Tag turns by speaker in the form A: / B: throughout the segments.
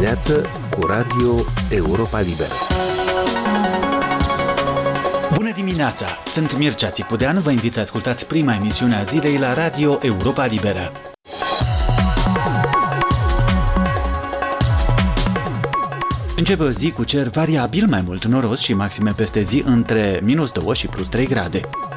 A: dimineață cu Radio Europa Liberă.
B: Bună dimineața! Sunt Mircea Țipudean, vă invit să ascultați prima emisiune a zilei la Radio Europa Liberă. Începe o zi cu cer variabil, mai mult noros și maxime peste zi între -2 și +3 grade.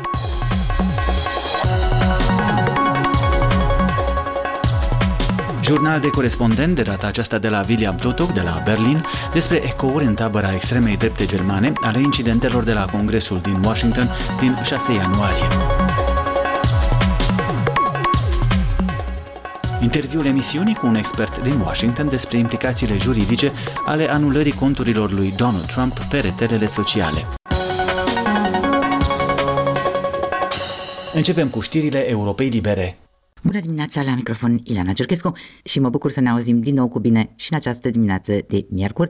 B: Jurnal de corespondent de data aceasta de la William Totok de la Berlin despre ecouri în tabăra extremei drepte germane ale incidentelor de la Congresul din Washington din 6 ianuarie. Interviul emisiunii cu un expert din Washington despre implicațiile juridice ale anulării conturilor lui Donald Trump pe rețelele sociale. Începem cu știrile Europei Libere.
C: Bună dimineața, la microfon Ileana Cerchescu și mă bucur să ne auzim din nou cu bine și în această dimineață de miercuri,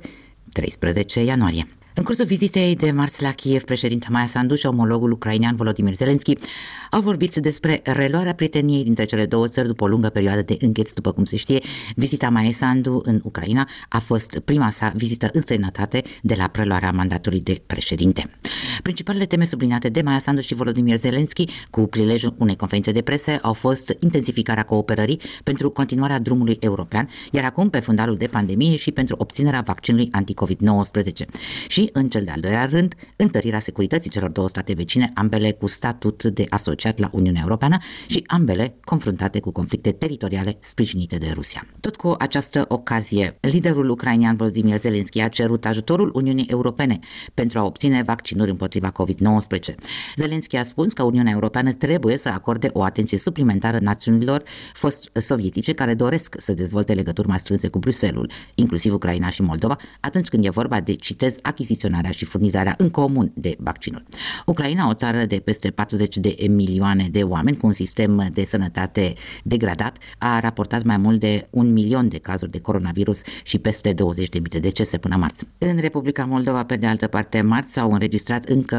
C: 13 ianuarie. În cursul vizitei de marți la Kiev, președinta Maia Sandu și omologul ucrainean Volodymyr Zelensky au vorbit despre reluarea prieteniei dintre cele două țări după o lungă perioadă de îngheț. După cum se știe, vizita Maia Sandu în Ucraina a fost prima sa vizită în străinătate de la preluarea mandatului de președinte. Principalele teme subliniate de Maia Sandu și Volodymyr Zelensky cu prilejul unei conferințe de presă au fost intensificarea cooperării pentru continuarea drumului european, iar acum pe fundalul de pandemie și pentru obținerea vaccinului anti-COVID-19. Și în cel de-al doilea rând, întărirea securității celor două state vecine, ambele cu statut de asociat la Uniunea Europeană și ambele confruntate cu conflicte teritoriale sprijinite de Rusia. Tot cu această ocazie, liderul ucrainean Volodymyr Zelensky a cerut ajutorul Uniunii Europene pentru a obține vaccinuri împotriva COVID-19. Zelensky a spus că Uniunea Europeană trebuie să acorde o atenție suplimentară națiunilor sovietice care doresc să dezvolte legături mai strânse cu Bruxelles, inclusiv Ucraina și Moldova, atunci când e vorba de, citez, achiziționarea și furnizarea în comun de vaccinuri. Ucraina, o țară de peste 40 de milioane de oameni cu un sistem de sănătate degradat, a raportat mai mult de 1 milion de cazuri de coronavirus și peste 20.000 de decese până marți. În Republica Moldova, pe de altă parte, marți s-au înregistrat încă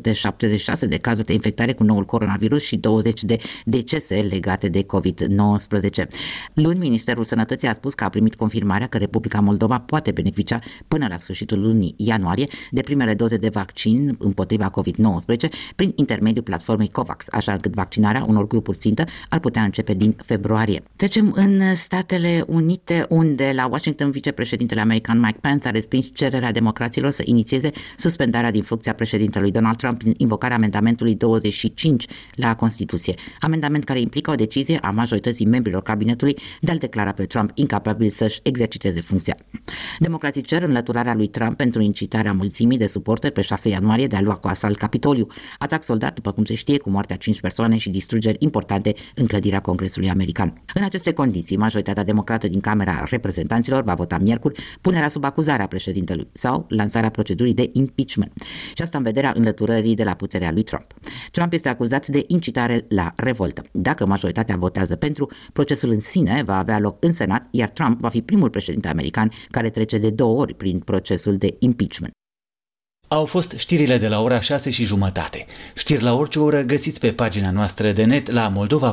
C: 476 de cazuri de infectare cu noul coronavirus și 20 de decese legate de COVID-19. Luni, Ministerul Sănătății a spus că a primit confirmarea că Republica Moldova poate beneficia până la sfârșitul lunii ianuarie de primele doze de vaccin împotriva COVID-19 prin intermediul platformei COVAX, așa încât vaccinarea unor grupuri țintă ar putea începe din februarie. Trecem în Statele Unite, unde la Washington vicepreședintele american Mike Pence a respins cererea democraților să inițieze suspendarea din funcția președintelui Donald Trump prin invocarea amendamentului 25 la Constituție, amendament care implică o decizie a majorității membrilor cabinetului de a-l declara pe Trump incapabil să-și exerciteze funcția. Democrații cer înlăturarea lui Trump pentru incitarea mulțimii de suporteri pe 6 ianuarie de a lua cu asalt Capitoliu, atac soldat, după cum se știe, cu moartea 5 persoane și distrugeri importante în clădirea Congresului American. În aceste condiții, majoritatea democrată din Camera Reprezentanților va vota miercuri punerea sub acuzare a președintelui sau lansarea procedurii de impeachment. Și asta în vederea înlăturării de la puterea lui Trump. Trump este acuzat de incitare la revoltă. Dacă majoritatea votează pentru, procesul în sine va avea loc în Senat, iar Trump va fi primul președinte american care trece de 2 ori prin procesul de impeachment.
B: Au fost știrile de la ora 6:30. Știri la orice oră găsiți pe pagina noastră de net la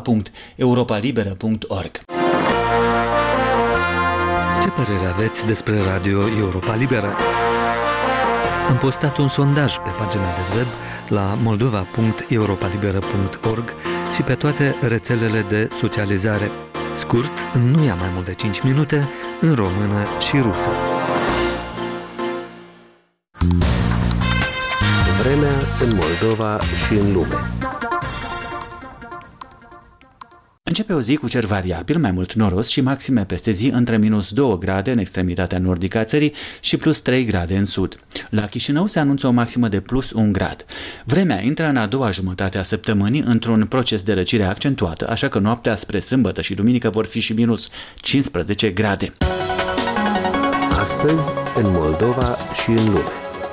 B: moldova.europalibera.org.
D: Ce părere aveți despre Radio Europa Liberă? Am postat un sondaj pe pagina de web la moldova.europalibera.org și pe toate rețelele de socializare. Scurt, nu ia mai mult de 5 minute, în română și rusă.
A: Vremea în Moldova și în lume.
B: Începe o zi cu cer variabil, mai mult noros și maxime peste zi între -2 grade în extremitatea nordică a țării și +3 grade în sud. La Chișinău se anunță o maximă de +1 grad. Vremea intră în a doua jumătate a săptămânii într-un proces de răcire accentuată, așa că noaptea spre sâmbătă și duminică vor fi și -15 grade.
A: Astăzi, în Moldova și în lume.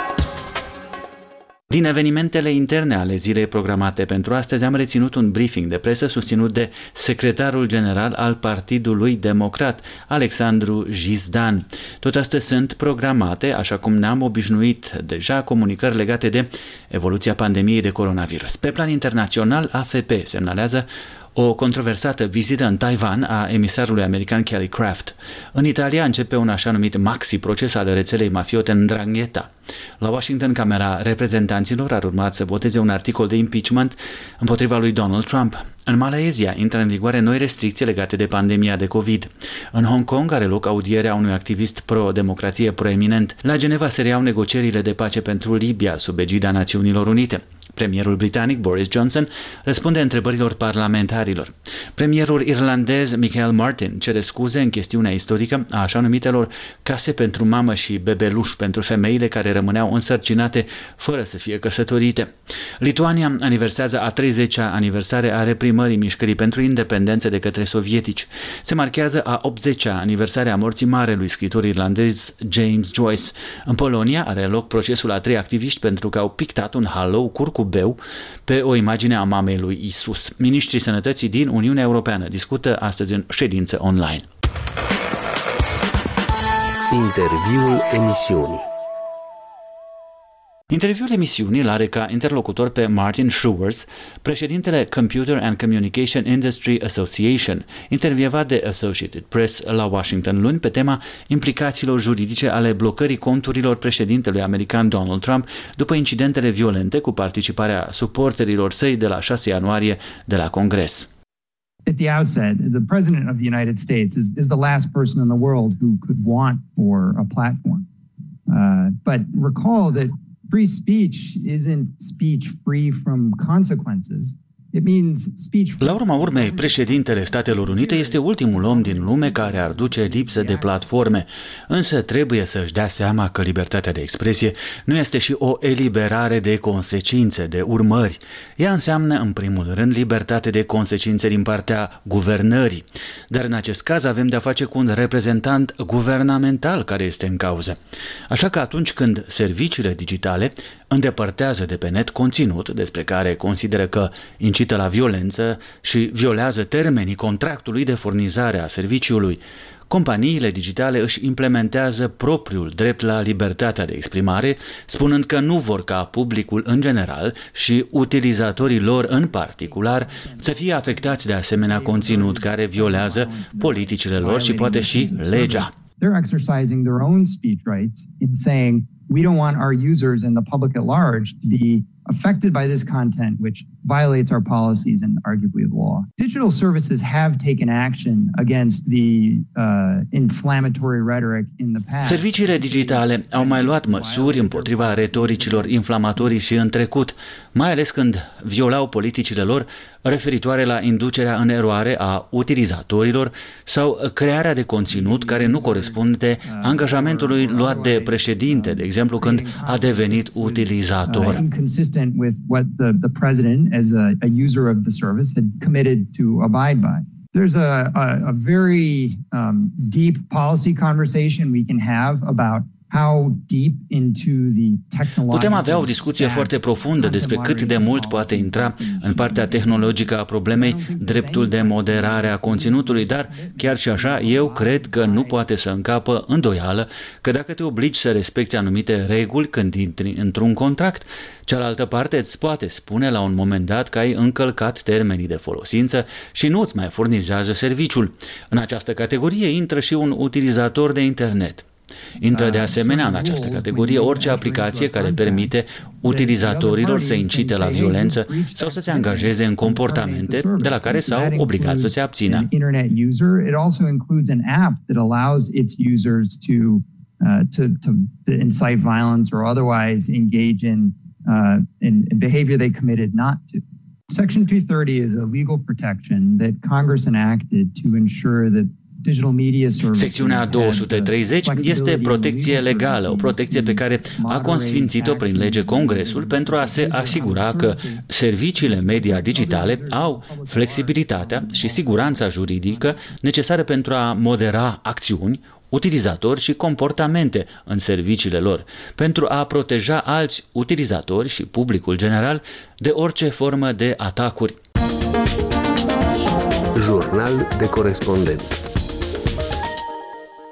B: Din evenimentele interne ale zilei programate pentru astăzi am reținut un briefing de presă susținut de secretarul general al Partidului Democrat, Alexandru Jizdan. Tot astea sunt programate, așa cum ne-am obișnuit deja, comunicări legate de evoluția pandemiei de coronavirus. Pe plan internațional, AFP semnalează o controversată vizită în Taiwan a emisarului american Kelly Craft. În Italia începe un așa numit maxi-proces al rețelei mafiote Ndrangheta. La Washington, Camera Reprezentanților ar urma să voteze un articol de impeachment împotriva lui Donald Trump. În Malaysia intră în vigoare noi restricții legate de pandemia de COVID. În Hong Kong are loc audierea unui activist pro-democrație proeminent. La Geneva se reiau negocierile de pace pentru Libia sub egida Națiunilor Unite. Premierul britanic Boris Johnson răspunde întrebărilor parlamentarilor. Premierul irlandez Michael Martin cere scuze în chestiunea istorică a așa numitelor case pentru mamă și bebeluș pentru femeile care rămâneau însărcinate fără să fie căsătorite. Lituania aniversează a 30-a aniversare a reprimării mișcării pentru independență de către sovietici. Se marchează a 80-a aniversare a morții marelui scriitor irlandez James Joyce. În Polonia are loc procesul a 3 activiști pentru că au pictat un halou curcubeu pe o imagine a mamei lui Isus. Ministrii Sănătății din Uniunea Europeană discută astăzi în ședință online.
A: Interviul emisiunii.
B: Interviul emisiunii îl are ca interlocutor pe Martin Schruers, președintele Computer and Communication Industry Association, intervievat de Associated Press la Washington luni pe tema implicațiilor juridice ale blocării conturilor președintelui american Donald Trump după incidentele violente cu participarea suporterilor săi de la 6 ianuarie de la Congres.
E: At the outset, the President of the United States is the last person in the world who could want for a platform. But recall that free speech isn't speech free from consequences. It means speech free.
B: La urma urmei, președintele Statelor Unite este ultimul om din lume care ar duce lipsă de platforme, însă trebuie să-și dea seama că libertatea de expresie nu este și o eliberare de consecințe, de urmări. Ea înseamnă, în primul rând, libertate de consecințe din partea guvernării. Dar în acest caz avem de-a face cu un reprezentant guvernamental care este în cauză. Așa că atunci când serviciile digitale îndepărtează de pe net conținut despre care consideră că incită la violență și violează termenii contractului de furnizare a serviciului, companiile digitale își implementează propriul drept la libertatea de exprimare, spunând că nu vor ca publicul în general și utilizatorii lor în particular să fie afectați de asemenea conținut care violează politicile lor și poate și legea.
E: They're exercising their own speech rights in saying we don't want our users and the public at large to be affected by this content which violates our policies and arguably the law. Digital services have taken action against the inflammatory rhetoric in the past.
B: Serviciile digitale au mai luat măsuri împotriva retoricilor inflamatorii și în trecut, mai ales când violau politicile lor referitoare la inducerea în eroare a utilizatorilor sau crearea de conținut care nu corespunde angajamentului luat de președinte, de exemplu când a devenit utilizator.
E: Inconsistent with what the president as a user of the service had committed to abide by. There's a very deep policy conversation we can have about how deep into the technological.
B: Putem avea o discuție foarte profundă despre cât de mult poate intra în partea tehnologică a problemei dreptul de moderare a conținutului, dar chiar și așa eu cred că nu poate să încapă îndoială că dacă te obligi să respecti anumite reguli când intri într-un contract, cealaltă parte îți poate spune la un moment dat că ai încălcat termenii de folosință și nu îți mai furnizează serviciul. În această categorie intră și un utilizator de internet. Intră de asemenea în această categorie orice aplicație care permite utilizatorilor să incite la violență sau să se angajeze în comportamente de la care s-au obligat să se abțină.
E: It also includes an app that allows its users to incite violence or otherwise engage in behavior they committed not to. Section 230 is a legal protection that Congress enacted to ensure that
B: Secțiunea 230 este protecție legală, o protecție pe care a consfințit-o prin lege Congresul pentru a se asigura că serviciile media digitale au flexibilitatea și siguranța juridică necesară pentru a modera acțiuni, utilizatori și comportamente în serviciile lor, pentru a proteja alți utilizatori și publicul general de orice formă de atacuri.
A: Jurnal de corespondent.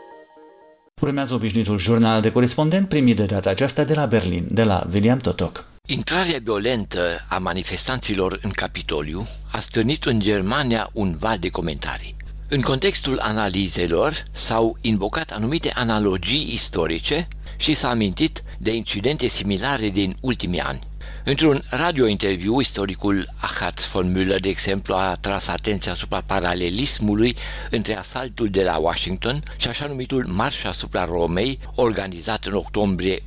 B: Urmează obișnuitul jurnal de corespondent primit de data aceasta de la Berlin, de la William Totok.
F: Intrarea violentă a manifestanților în Capitoliu a stârnit în Germania un val de comentarii. În contextul analizelor s-au invocat anumite analogii istorice și s-a amintit de incidente similare din ultimii ani. Într-un radiointerviu, istoricul Achatz von Müller, de exemplu, a tras atenția asupra paralelismului între asaltul de la Washington și așa numitul Marș asupra Romei, organizat în octombrie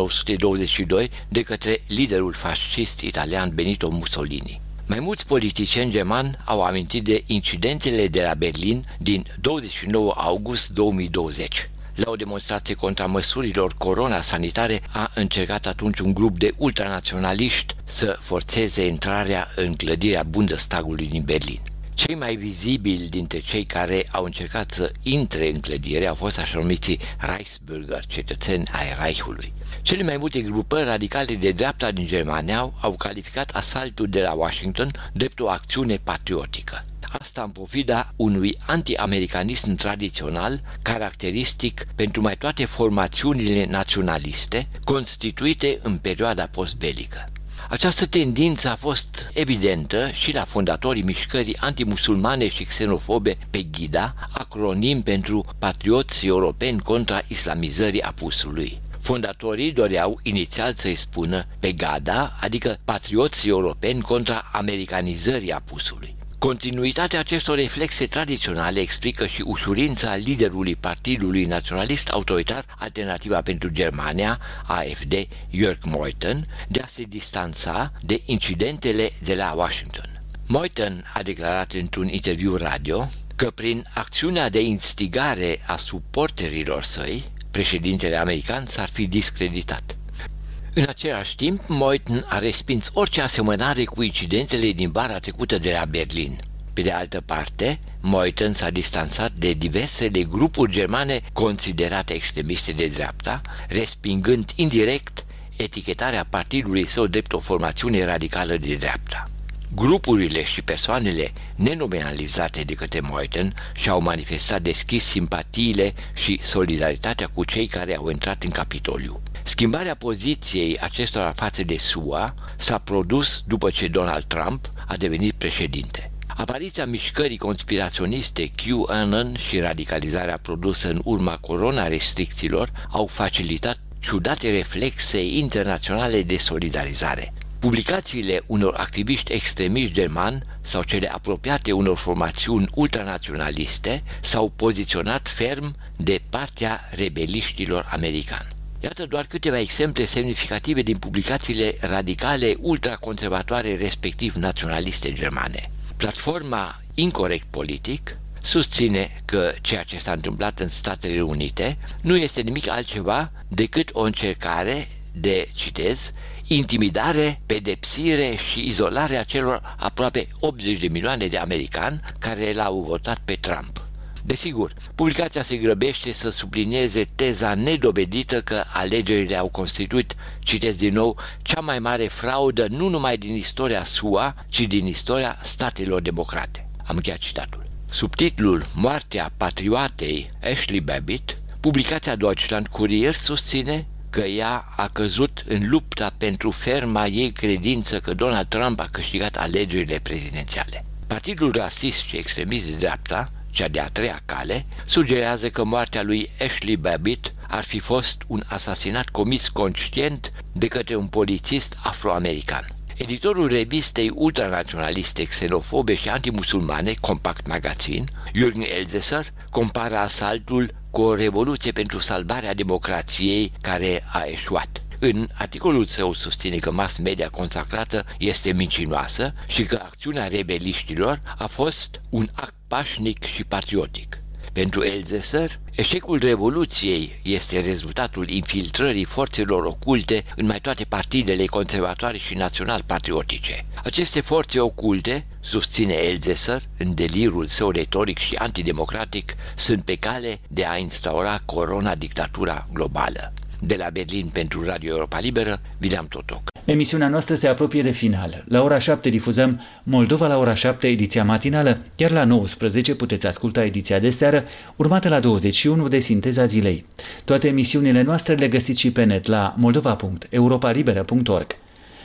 F: 1922 de către liderul fascist italian Benito Mussolini. Mai mulți politicieni germani au amintit de incidentele de la Berlin din 29 august 2020. La o demonstrație contra măsurilor corona-sanitare a încercat atunci un grup de ultranaționaliști să forțeze intrarea în clădirea Bundestagului din Berlin. Cei mai vizibili dintre cei care au încercat să intre în clădire au fost așa numiții Reichsbürger, cetățeni ai Reichului. Cele mai multe grupări radicale de dreapta din Germania au calificat asaltul de la Washington drept o acțiune patriotică. Asta în pofida unui anti-americanism tradițional, caracteristic pentru mai toate formațiunile naționaliste constituite în perioada postbelică. Această tendință a fost evidentă și la fondatorii mișcării antimusulmane și xenofobe Pegida, acronim pentru Patrioți Europeni contra Islamizării Apusului. Fondatorii doreau inițial să-i spună Pegada, adică Patrioți Europeni contra Americanizării Apusului. Continuitatea acestor reflexe tradiționale explică și ușurința liderului Partidului Naționalist Autoritar Alternativa pentru Germania, AfD, Jörg Meuthen, de a se distanța de incidentele de la Washington. Meuthen a declarat într-un interviu radio că prin acțiunea de instigare a suporterilor săi, președintele american s-ar fi discreditat. În același timp, Meuthen a respins orice asemănare cu incidentele din vara trecută de la Berlin. Pe de altă parte, Meuthen s-a distanțat de diversele grupuri germane considerate extremiste de dreapta, respingând indirect etichetarea partidului său drept o formațiune radicală de dreapta. Grupurile și persoanele nenominalizate de către Meuthen și-au manifestat deschis simpatiile și solidaritatea cu cei care au intrat în Capitoliu. Schimbarea poziției acestora față de SUA s-a produs după ce Donald Trump a devenit președinte. Apariția mișcării conspiraționiste QAnon și radicalizarea produsă în urma corona-restricțiilor au facilitat ciudate reflexe internaționale de solidarizare. Publicațiile unor activiști extremiști germani sau cele apropiate unor formațiuni ultranaționaliste s-au poziționat ferm de partea rebeliștilor americani. Iată doar câteva exemple semnificative din publicațiile radicale ultraconservatoare, respectiv naționaliste germane. Platforma Incorrect Politic susține că ceea ce s-a întâmplat în Statele Unite nu este nimic altceva decât o încercare de, citez, intimidare, pedepsire și izolare a celor aproape 80 de milioane de americani care l-au votat pe Trump. Desigur, publicația se grăbește să sublinieze teza nedovedită că alegerile au constituit, citesc din nou, cea mai mare fraudă nu numai din istoria SUA, ci din istoria statelor democrate. Am încheiat citatul. Subtitlul Moartea patrioatei Ashley Babbitt, publicația Deutschland Kurier susține că ea a căzut în lupta pentru ferma ei credință că Donald Trump a câștigat alegerile prezidențiale. Partidul rasist și extremist de dreapta, cea de-a treia cale, sugerează că moartea lui Ashley Babbitt ar fi fost un asasinat comis conștient de către un polițist afroamerican. Editorul revistei ultranaționaliste, xenofobe și antimusulmane, Compact Magazine, Jürgen Elsässer, compară asaltul cu o revoluție pentru salvarea democrației care a eșuat. În articolul său susține că mass media consacrată este mincinoasă și că acțiunea rebeliștilor a fost un act pașnic și patriotic. Pentru Elsässer, eșecul revoluției este rezultatul infiltrării forțelor oculte în mai toate partidele conservatoare și național-patriotice. Aceste forțe oculte, susține Elsässer, în delirul său retoric și antidemocratic, sunt pe cale de a instaura corona-dictatura globală. De la Berlin pentru Radio Europa Liberă, William Totoc.
B: Emisiunea noastră se apropie de final. La ora 7 difuzăm Moldova la ora 7, ediția matinală, iar la 19 puteți asculta ediția de seară, urmată la 21 de Sinteza Zilei. Toate emisiunile noastre le găsiți și pe net la moldova.europalibera.org.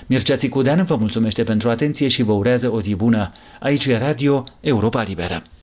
B: Mircea Țicudean vă mulțumește pentru atenție și vă urează o zi bună. Aici e Radio Europa Liberă.